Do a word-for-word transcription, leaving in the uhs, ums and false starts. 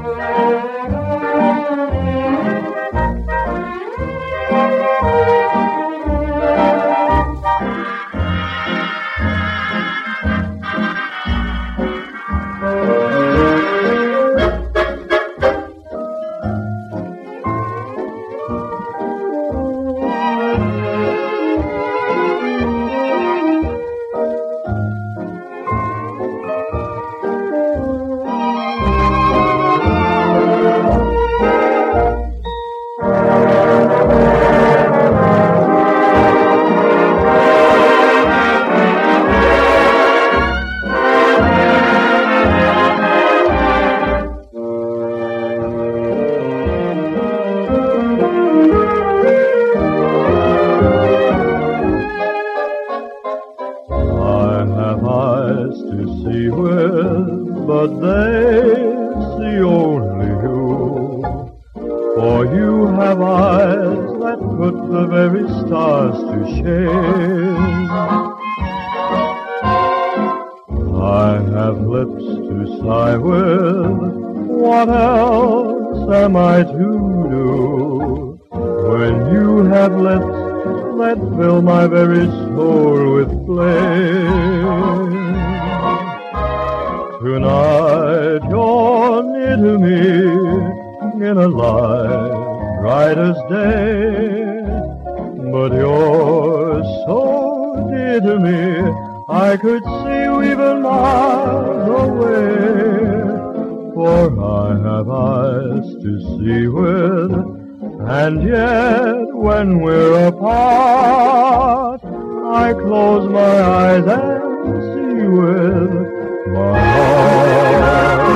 But they see only you, for you have eyes that put the very stars to shame. I have lips to sigh with, what else am I to do, when you have lips that fill my very soul with flame? Tonight you're near to me in a light bright as day, but you're so dear to me I could see you even miles away. For I have eyes to see with, and yet when we're apart I close my eyes and see with my heart.